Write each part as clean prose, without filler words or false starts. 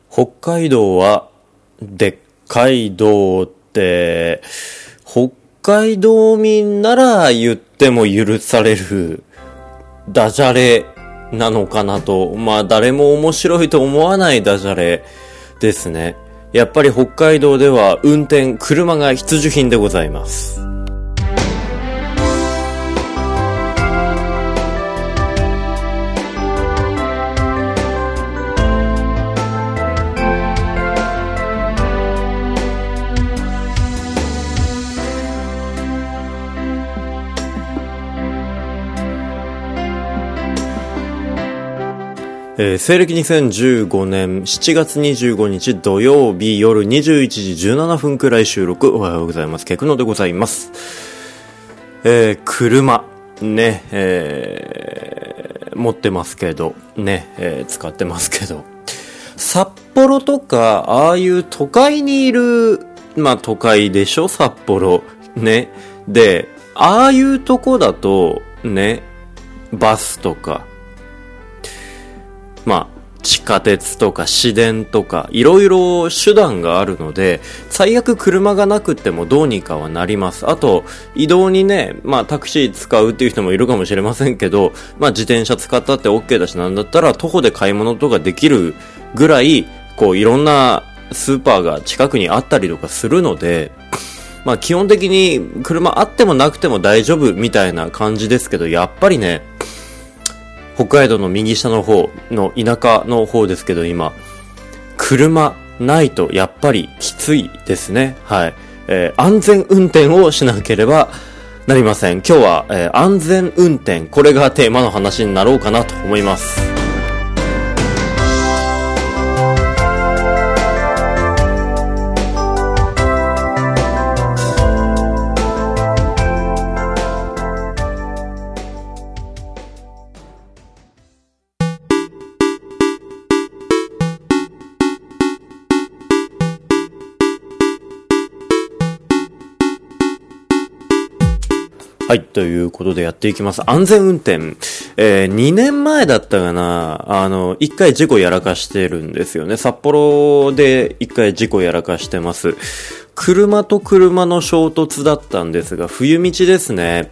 北海道はでっかい道って、北海道民なら言っても許されるダジャレなのかなと。まあ誰も面白いと思わないダジャレですね。やっぱり北海道では車が必需品でございます。西暦2015年7月25日土曜日夜21時17分くらい収録。おはようございます。ケクノでございます。車ね、持ってますけどね、使ってますけど、札幌とかああいう都会にいる、まあ都会でしょ札幌ね。でああいうとこだとね、バスとかまあ地下鉄とか市電とかいろいろ手段があるので、最悪車がなくってもどうにかはなります。あと移動にね、まあタクシー使うっていう人もいるかもしれませんけど、まあ自転車使ったって OK だし、なんだったら徒歩で買い物とかできるぐらいこういろんなスーパーが近くにあったりとかするので、まあ基本的に車あってもなくても大丈夫みたいな感じですけど、やっぱりね、北海道の右下の方の田舎の方ですけど、今車ないとやっぱりきついですね。はい、安全運転をしなければなりません。今日は、安全運転、これがテーマの話になろうかなと思います。はい、ということでやっていきます。安全運転。2年前だったかな、1回事故やらかしてるんですよね。札幌で1回事故やらかしてます。車と車の衝突だったんですが、冬道ですね。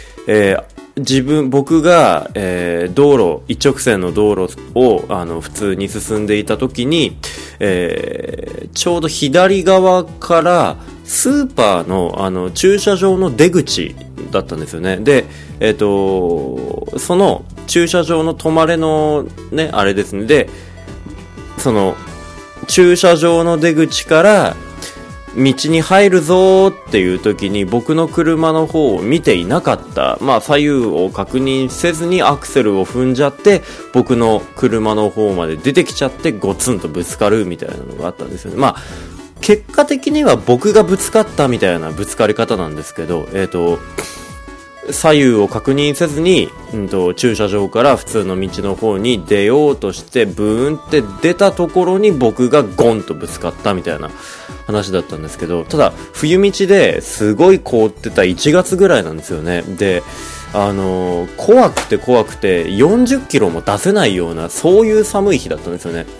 僕が、一直線の道路を、普通に進んでいた時に、ちょうど左側から、スーパーの、駐車場の出口だったんですよね。で、その駐車場の止まれのね、あれですね。で、その駐車場の出口から道に入るぞーっていう時に僕の車の方を見ていなかった。まあ左右を確認せずにアクセルを踏んじゃって僕の車の方まで出てきちゃってゴツンとぶつかるみたいなのがあったんですよね。まあ結果的には僕がぶつかったみたいなぶつかり方なんですけど、左右を確認せずに、駐車場から普通の道の方に出ようとしてブーンって出たところに僕がゴンとぶつかったみたいな話だったんですけど、ただ冬道ですごい凍ってた1月ぐらいなんですよね。で怖くて40キロも出せないようなそういう寒い日だったんですよね。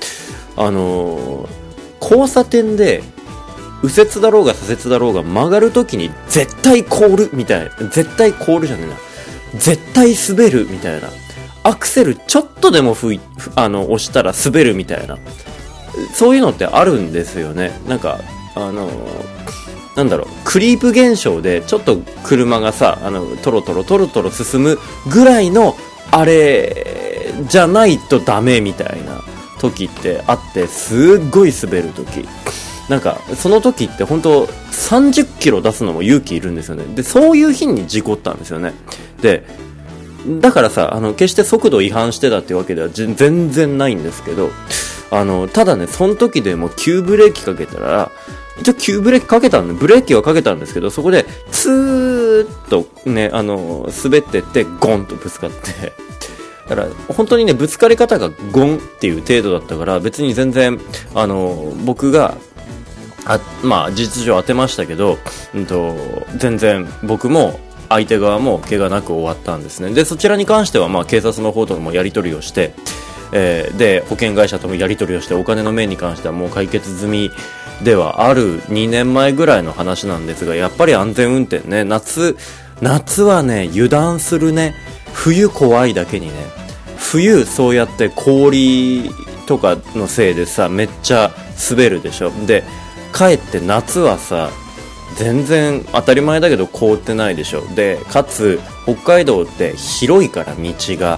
交差点で右折だろうが左折だろうが曲がるときに絶対凍るみたいな、絶対凍るじゃねえな、絶対滑るみたいな、アクセルちょっとでも押したら滑るみたいな、そういうのってあるんですよね。なんかなんだろう、クリープ現象でちょっと車がさトロトロ進むぐらいのあれじゃないとダメみたいな時ってあって、すっごい滑る時、なんかその時って本当30キロ出すのも勇気いるんですよね。でそういう日に事故ったんですよね。でだからさ決して速度違反してたってわけでは全然ないんですけど、ただね、その時でも急ブレーキかけたら、一応急ブレーキかけたんで、ブレーキはかけたんですけど、そこでツーッとね滑ってってゴンとぶつかって、だから本当にね、ぶつかり方がゴンっていう程度だったから、別に全然僕がまあ事実上当てましたけど、全然僕も相手側も怪我なく終わったんですね。でそちらに関してはまあ警察の方ともやり取りをして、 で保険会社ともやり取りをして、お金の面に関してはもう解決済みではある2年前ぐらいの話なんですが、やっぱり安全運転ね、夏はね油断するね。冬怖いだけにね、冬そうやって氷とかのせいでさめっちゃ滑るでしょ。でかえって夏はさ全然当たり前だけど凍ってないでしょ。でかつ北海道って広いから道が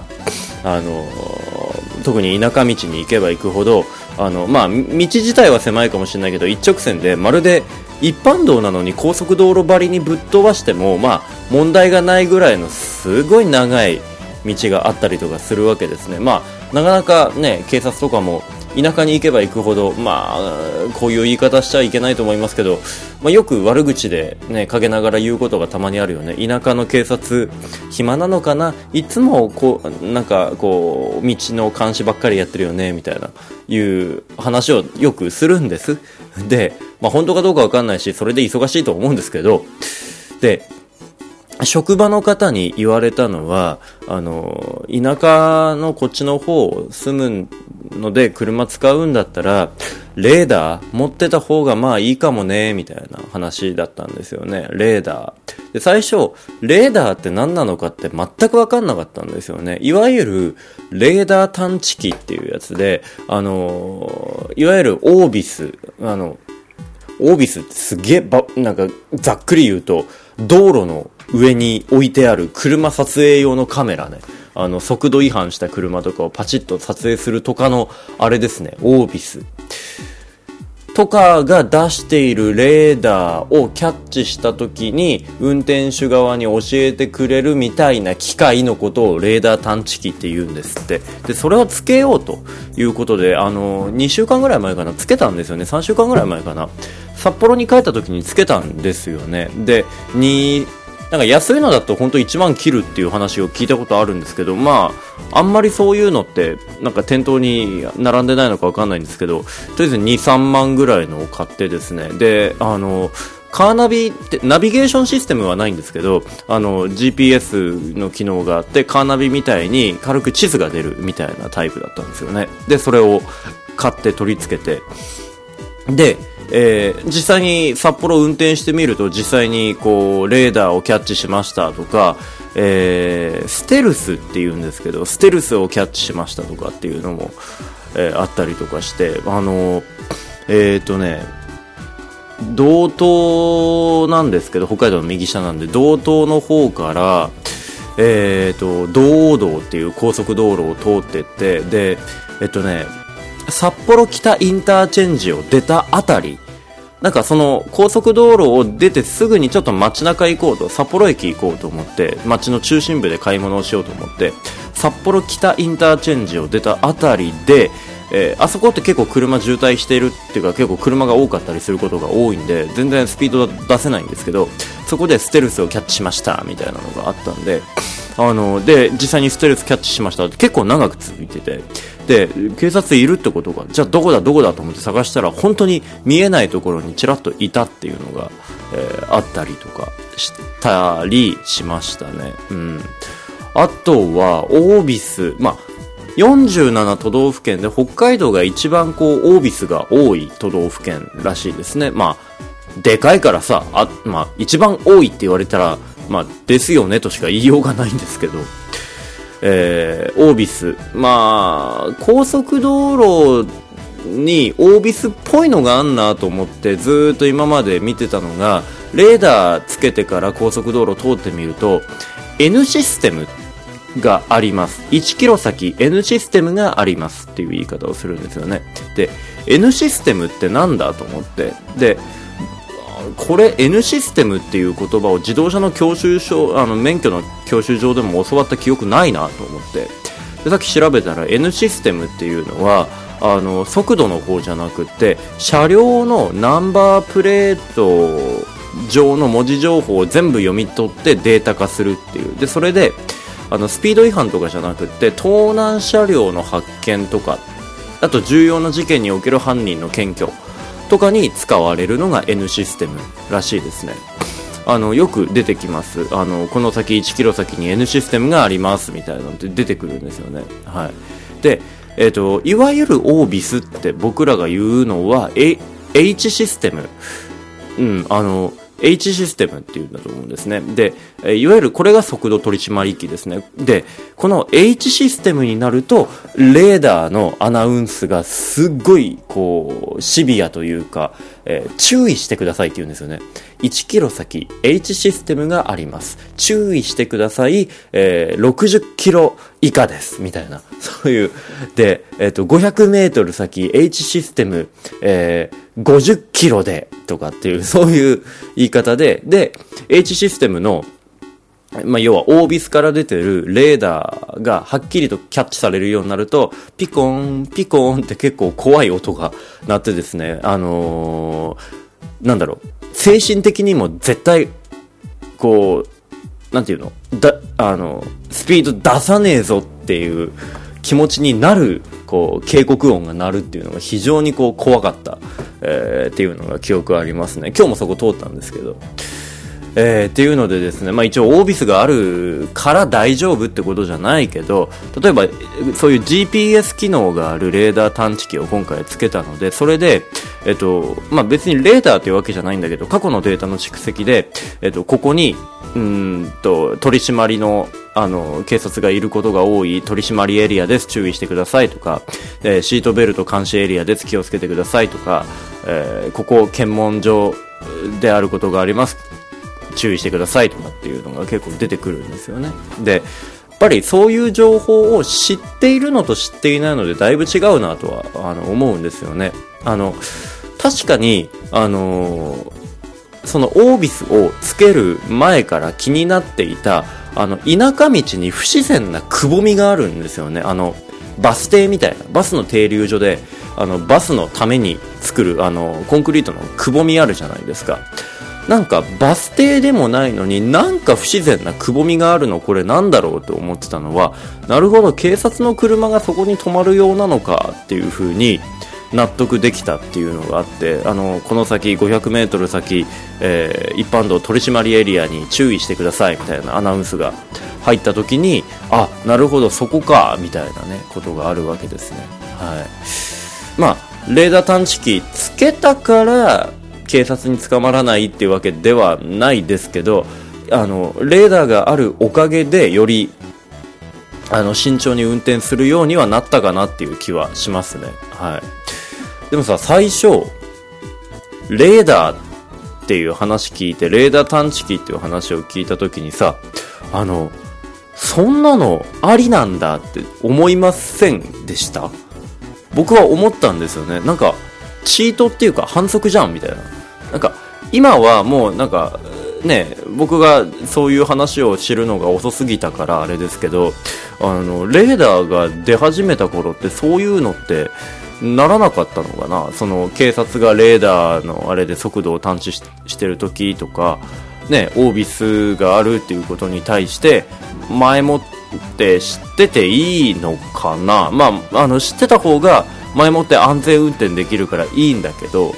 特に田舎道に行けば行くほど道自体は狭いかもしれないけど一直線で、まるで一般道なのに高速道路張りにぶっ飛ばしても問題がないぐらいのすごい長い道があったりとかするわけですね。なかなかね警察とかも田舎に行けば行くほどこういう言い方しちゃいけないと思いますけど、よく悪口でね陰ながら言うことがたまにあるよね。田舎の警察暇なのかな、いつも道の監視ばっかりやってるよねみたいないう話をよくするんです。で本当かどうかわかんないし、それで忙しいと思うんですけど、で職場の方に言われたのは田舎のこっちの方住むので車使うんだったらレーダー持ってた方がいいかもねみたいな話だったんですよね。レーダーで最初レーダーって何なのかって全く分かんなかったんですよね。いわゆるレーダー探知機っていうやつでいわゆるオービスってすげえなんかざっくり言うと道路の上に置いてある車撮影用のカメラね。速度違反した車とかをパチッと撮影するとかのあれですね、オービスとかが出しているレーダーをキャッチした時に運転手側に教えてくれるみたいな機械のことをレーダー探知機って言うんですって。でそれをつけようということで2週間ぐらい前かなつけたんですよね。3週間ぐらい前かな、札幌に帰った時につけたんですよね。でなんか安いのだと本当1万切るっていう話を聞いたことあるんですけど、あんまりそういうのってなんか店頭に並んでないのかわかんないんですけど、とりあえず 2,3 万ぐらいのを買ってですね、でカーナビってナビゲーションシステムはないんですけどGPS の機能があって、カーナビみたいに軽く地図が出るみたいなタイプだったんですよね。でそれを買って取り付けて、で実際に札幌を運転してみると実際にこうレーダーをキャッチしましたとか、ステルスっていうんですけどステルスをキャッチしましたとかっていうのも、あったりとかして道東なんですけど北海道の右下なんで道東の方から道央道っていう高速道路を通ってってで札幌北インターチェンジを出たあたり、なんかその高速道路を出てすぐにちょっと街中行こうと、札幌駅行こうと思って街の中心部で買い物をしようと思って札幌北インターチェンジを出たあたりで、あそこって結構車渋滞しているっていうか結構車が多かったりすることが多いんで全然スピード出せないんですけど、そこでステルスをキャッチしましたみたいなのがあったんでで実際にステルスキャッチしましたって結構長く続いてて、で警察いるってことがじゃあどこだと思って探したら本当に見えないところにちらっといたっていうのが、あったりとかしたりしましたね。あとはオービス47都道府県で北海道が一番オービスが多い都道府県らしいですね。でかいからさ一番多いって言われたらですよねとしか言いようがないんですけど、オービス高速道路にオービスっぽいのがあんなと思ってずーっと今まで見てたのが、レーダーつけてから高速道路通ってみると N システムがあります。1キロ先 N システムがありますっていう言い方をするんですよね。で N システムってなんだと思って、でこれ N システムっていう言葉を自動車の教習所免許の教習所でも教わった記憶ないなと思って、でさっき調べたら N システムっていうのは速度の方じゃなくて車両のナンバープレート上の文字情報を全部読み取ってデータ化するっていう。でそれでスピード違反とかじゃなくて盗難車両の発見とか、あと重要な事件における犯人の検挙とかに使われるのが N システムらしいですね。よく出てきます。この先1キロ先に N システムがありますみたいなのって出てくるんですよね。はい。でいわゆるオービスって僕らが言うのは、H システム。H システムっていうんだと思うんですね。で、いわゆるこれが速度取締機ですね。で、この H システムになると、レーダーのアナウンスがすっごい、シビアというか、注意してくださいって言うんですよね。1キロ先、H システムがあります。注意してください、60キロ以下です。みたいな。そういう。で、500メートル先、H システム、50キロで、とかっていう、そういう言い方で、H システムの、要はオービスから出てるレーダーがはっきりとキャッチされるようになると、ピコーン、ピコーンって結構怖い音が鳴ってですね、精神的にも絶対、なんていうのスピード出さねえぞっていう気持ちになる、警告音が鳴るっていうのが非常に怖かった、っていうのが記憶ありますね。今日もそこ通ったんですけど。っていうのでですね、一応オービスがあるから大丈夫ってことじゃないけど、例えばそういう GPS 機能があるレーダー探知機を今回つけたので、それで、別にレーダーというわけじゃないんだけど、過去のデータの蓄積で、ここに、取り締まりの、警察がいることが多い取り締まりエリアです、注意してくださいとか、シートベルト監視エリアです、気をつけてくださいとか、ここ検問所であることがあります、注意してくださいとかっていうのが結構出てくるんですよね。で、やっぱりそういう情報を知っているのと知っていないのでだいぶ違うなとは思うんですよね。確かにそのオービスをつける前から気になっていた田舎道に不自然なくぼみがあるんですよね。バス停みたいな、バスの停留所でバスのために作るコンクリートのくぼみあるじゃないですか。なんかバス停でもないのになんか不自然なくぼみがあるの、これなんだろうと思ってたのは、なるほど、警察の車がそこに止まるようなのかっていう風に納得できたっていうのがあって、この先500メートル先、一般道取締りエリアに注意してくださいみたいなアナウンスが入った時に、あ、なるほど、そこかみたいなねことがあるわけですね。はい。レーダー探知機つけたから警察に捕まらないっていうわけではないですけど、レーダーがあるおかげでより慎重に運転するようにはなったかなっていう気はしますね。はい。でもさ、最初レーダーっていう話聞いて、レーダー探知機っていう話を聞いた時にさ、そんなのありなんだって思いませんでした？僕は思ったんですよね。なんかチートっていうか反則じゃんみたいな。なんか今はもうなんかね、僕がそういう話を知るのが遅すぎたからあれですけど、レーダーが出始めた頃ってそういうのってならなかったのかな。その警察がレーダーのあれで速度を探知してる時とかね、オービスがあるっていうことに対して前もって知ってていいのかな。知ってた方が前もって安全運転できるからいいんだけど、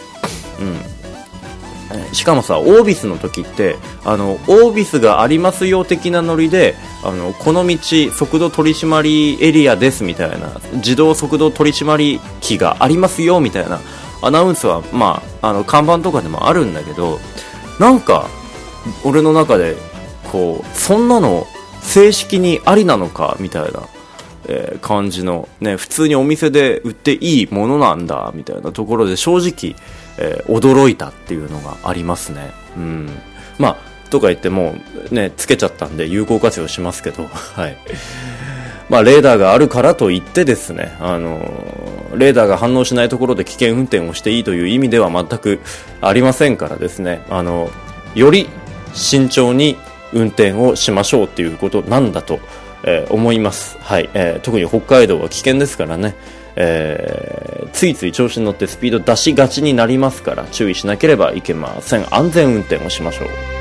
しかもさ、オービスの時ってオービスがありますよ的なノリでこの道速度取締りエリアですみたいな、自動速度取締り機がありますよみたいなアナウンスは看板とかでもあるんだけど、なんか俺の中でそんなの正式にありなのかみたいな感じのね、普通にお店で売っていいものなんだみたいなところで正直、驚いたっていうのがありますね。とか言ってもね、つけちゃったんで有効活用しますけど、はい。レーダーがあるからといってですね、レーダーが反応しないところで危険運転をしていいという意味では全くありませんからですね、より慎重に運転をしましょうっていうことなんだと思います。はい。特に北海道は危険ですからね、ついつい調子に乗ってスピード出しがちになりますから注意しなければいけません。安全運転をしましょう。